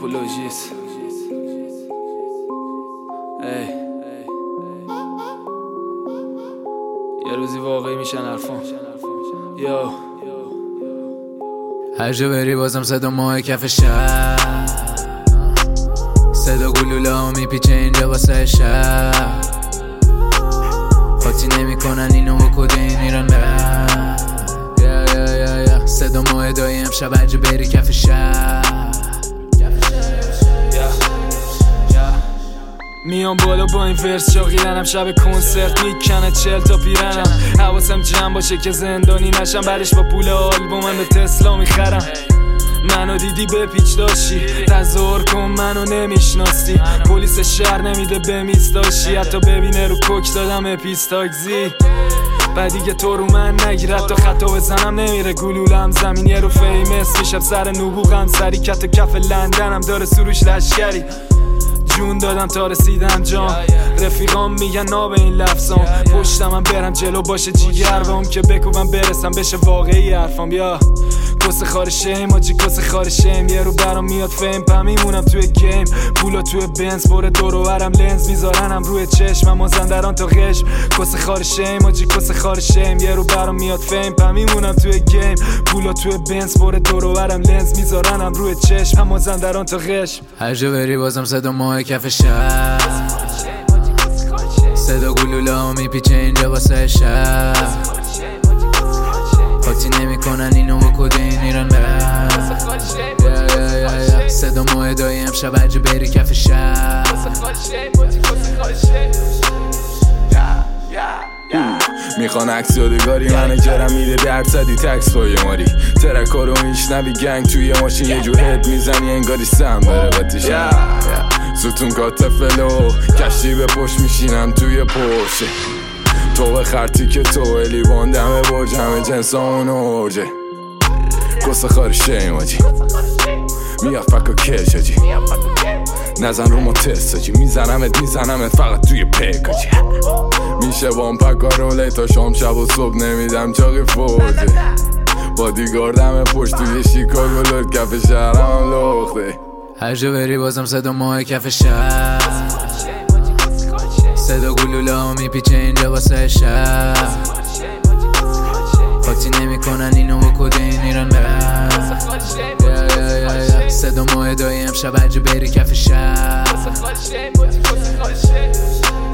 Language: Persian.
تیپولوژیست. یه روزی واقعی میشن حرفان. یو هر جا بری بازم صدا ماه کف شهر، صدا گلوله ها میپیچه اینجا واسه شهر. خاطی نمی کنن اینو و کده این ایران نه. صدا ماه دایم شب هر جا بری کف شهر. میام بالا با این ورس شاقیدنم، شب کنسرت میکنه 40 تا پیرنم. حواسم جمع باشه که زندانی نشم، بعدش با پول آلبومم به تسلا میخرم. منو دیدی به پیچ داشتی، تظاهر کن منو نمیشناستی. پلیس شهر نمیده به میز داشتی، حتی ببینه رو کوک دادم پیستاکزی. بعد دیگه تو رو من نگیرد تا خطا بزنم نمیره گلولم زمین. یه رو فیمس میشم سر نبوغم، سری کت کف لندنم داره سروش لشکری. جون دادم تا رسیدم جام، رفیقام میگن ناب این لفظام. پشتم برم جلو باشه جیگر و اون که بکوبم برسم بشه واقعی حرفام. یا کس خارشیم آجی کس خارشیم، یه رو برام میاد فیم پا میمونم توی گیم. پولا توی بنز پر دور و برم لنز میذارنم روی چشمم مازندران تا قشم. کس خارشیم آجی کس خارشیم، یه رو برام میاد فیم پا میمونم توی گیم. پولا توی بنز پر دور و برم لنز میذارنم روی چشمم مازندران تا قشم. هر جا بری بازم صدا ماه کف شهر، صدا گلوله ها میپیچه اینجا واسه شهر. خاطی نمی کنن اینو و کده این ایران نه. صدا ماه دایم شب هر جا بری کف شهر. میخوان عکس یادگاری منو کرم میده درد زدی تکس پای ماری. ترکا رو میشنوی گنگ توی ماشین یه جور هد میزنی انگاری سم بره باتیشن. ستون کاتفلو کشتی به پشت میشینم توی پوشه. تو به خرطی که تو الیوان دمه برج همه جنسان ارجه. کس خارشیم آجی میاد فکا کش آجی، نزن رو ما تست آجی. میزنمت فقط توی پیک آجی. میشه وام پکا روله تا شام شب و صبح نمیدم چاقی فورده. بادیگاردم پشت توی شیکاگو لرد کف شهرم لخته. هر جا بری بازم صدا ماه کف شهر، صدا گلوله ها میپیچه اینجا واسه شهر. خاطی نمی کنن اینو و کده این ایران نه. صدا ماه دایم شب هر جا بری کف شهر.